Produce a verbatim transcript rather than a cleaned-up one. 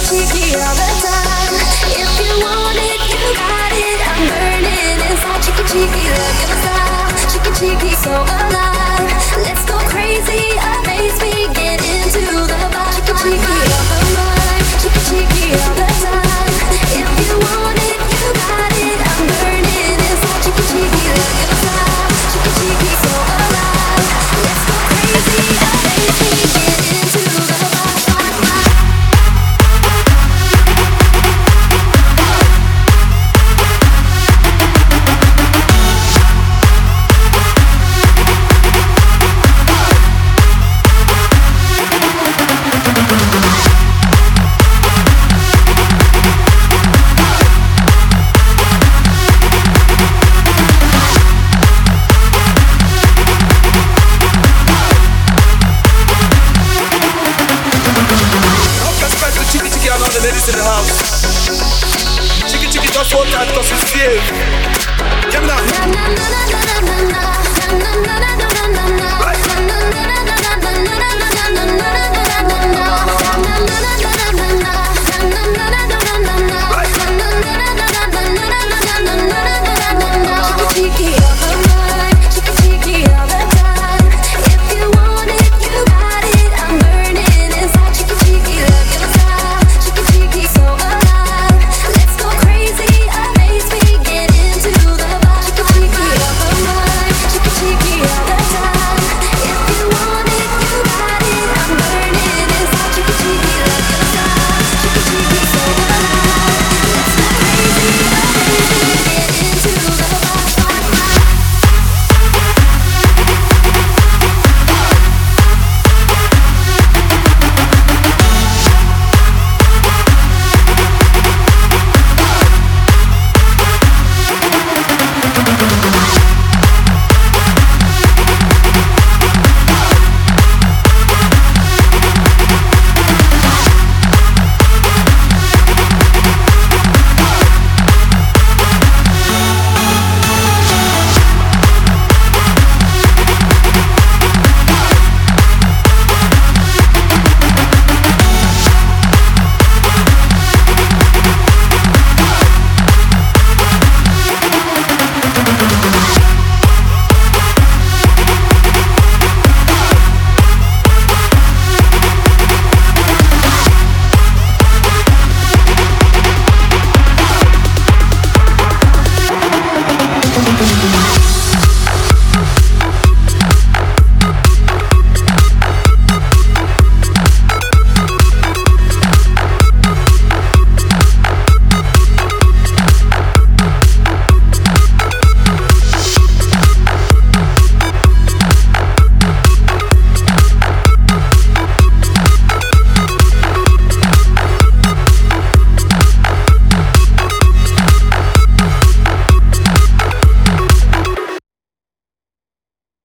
cheeky all the time. If you want it, you got it. I'm burning inside, cheeky cheeky, love your style. Cheeky cheeky, so alive. Let's go crazy, amaze me, get into the vibe. Cheeky cheeky all the mind, cheeky cheeky all the time. If you want it, you got it. I'm burning inside, cheeky cheeky, love your style. Cheeky cheeky, so alive. Let's go crazy, amaze me, get into the vibe. In the house. Chicky chicky just hold tight cause it's fear. Come now.